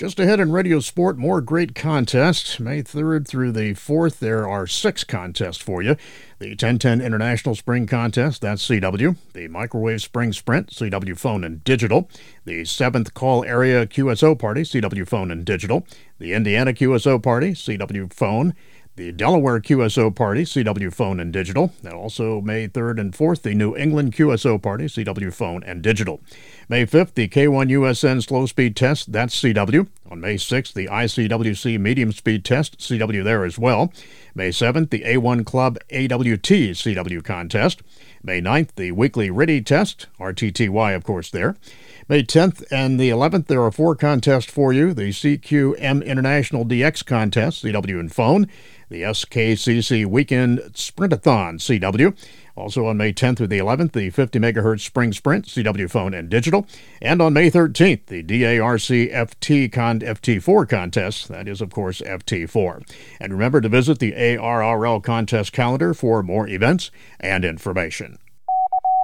Just ahead in Radio Sport, more great contests. May 3rd through the 4th, there are 6 contests for you. The 1010 International Spring Contest, that's CW. The Microwave Spring Sprint, CW Phone and Digital. The 7th Call Area QSO Party, CW Phone and Digital. The Indiana QSO Party, CW Phone. The Delaware QSO Party, CW Phone and Digital. And also May 3rd and 4th, the New England QSO Party, CW Phone and Digital. May 5th, the K1USN Slow Speed Test, that's CW. On May 6th, the ICWC Medium Speed Test, CW there as well. May 7th, the A1 Club AWT CW Contest. May 9th, the Weekly RTTY Test, RTTY of course there. May 10th and the 11th, there are 4 contests for you. The CQM International DX Contest, CW and Phone. The SKCC Weekend Sprintathon, CW. Also on May 10th through the 11th, the 50 megahertz Spring Sprint, CW Phone and Digital. And on May 13th, the DARC FT4 contest. That is, of course, FT4. And remember to visit the ARRL contest calendar for more events and information.